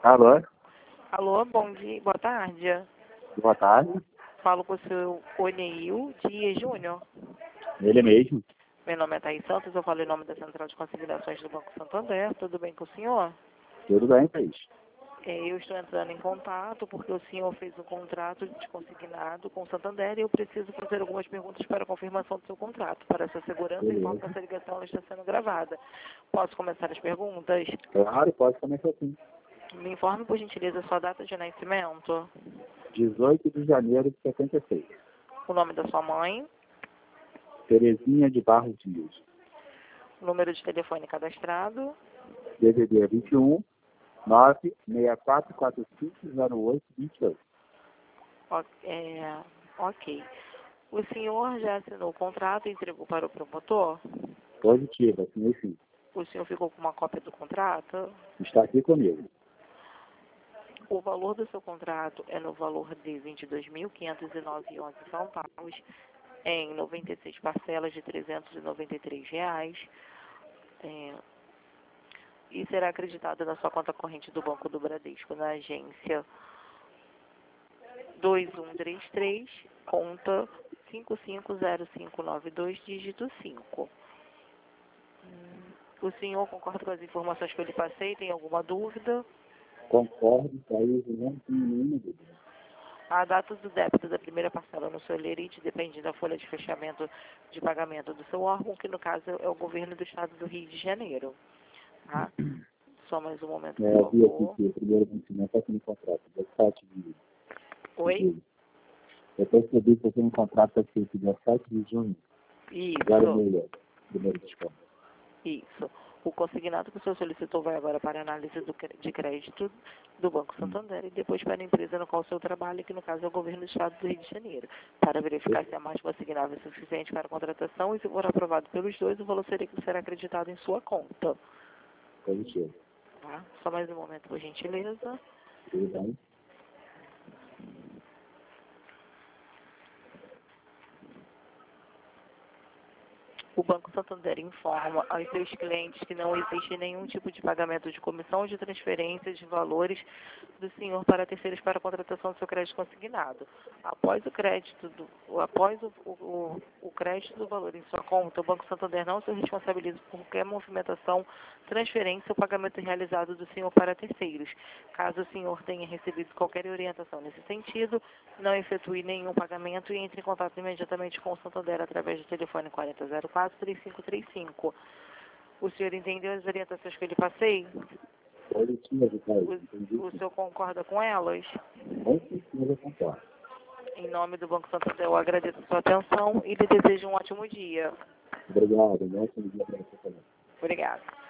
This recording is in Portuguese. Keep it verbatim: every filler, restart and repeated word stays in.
Alô, Alô, bom dia, boa tarde. boa tarde. Falo com o seu Oneil Dias Júnior. Ele mesmo. Meu nome é Thaís Santos, eu falo em nome da Central de Consignações do Banco Santander. Tudo bem com o senhor? Tudo bem, Thaís? É, eu estou entrando em contato porque o senhor fez um contrato de consignado com o Santander e eu preciso fazer algumas perguntas para a confirmação do seu contrato. Para a sua segurança, informo que Beleza. essa ligação ela está sendo gravada. Posso começar as perguntas? Claro, pode começar assim. Me informe, por gentileza, a sua data de nascimento, dezoito de janeiro de setenta e seis. o nome da sua mãe, Terezinha de Barros Dias. o número de telefone cadastrado, D D D vinte e um, nove seis quatro quatro cinco zero oito dois oito. O- é, ok. O senhor já assinou o contrato e entregou para o promotor? Positivo, assim, sim. O senhor ficou com uma cópia do contrato? Está aqui comigo. O valor do seu contrato é no valor de vinte e dois mil quinhentos e nove vírgula onze centavos, em noventa e seis parcelas de trezentos e noventa e três reais, é, e será acreditado na sua conta corrente do Banco do Bradesco, na agência dois um três três, conta cinco cinco zero cinco nove dois, dígito cinco. Hum, O senhor concorda com as informações que eu lhe passei? Tem alguma dúvida? Concordo, Thaís, não tenho nenhuma dúvida. A data do débito da primeira parcela no seu lerite depende da folha de fechamento de pagamento do seu órgão, que no caso é o governo do estado do Rio de Janeiro. Tá? Só mais um momento, É, por vi aqui favor. que o primeiro vencimento aqui no contrato, dezessete de Oi? julho. Eu percebi que aqui no contrato está escrito dezessete de junho, zero Isso, seis, primeiro desconto. isso. O consignado que o senhor solicitou vai agora para análise do, cre- de crédito do Banco Santander e depois para a empresa no qual o senhor trabalha, que no caso é o governo do estado do Rio de Janeiro, para verificar se a máxima assignável é suficiente para a contratação e se for aprovado pelos dois, o valor será, será acreditado em sua conta. Positivo. Tá? Só mais um momento, por gentileza. Tudo bem? O Banco Santander informa aos seus clientes que não existe nenhum tipo de pagamento de comissão ou de transferência de valores do senhor para terceiros para a contratação do seu crédito consignado. Após o crédito do, após o, o, o crédito do valor em sua conta, o Banco Santander não se responsabiliza por qualquer movimentação, transferência ou pagamento realizado do senhor para terceiros. Caso o senhor tenha recebido qualquer orientação nesse sentido, não efetue nenhum pagamento e entre em contato imediatamente com o Santander através do telefone quarenta zero quatro, três cinco três cinco. O senhor entendeu as orientações que eu lhe passei? Positivo, Thaís. Entendi O, o sim. senhor concorda com elas? Com certeza concordo. Em nome do Banco Santander, eu agradeço a sua atenção e lhe desejo um ótimo dia. Obrigado. Bom dia para você também. Obrigada.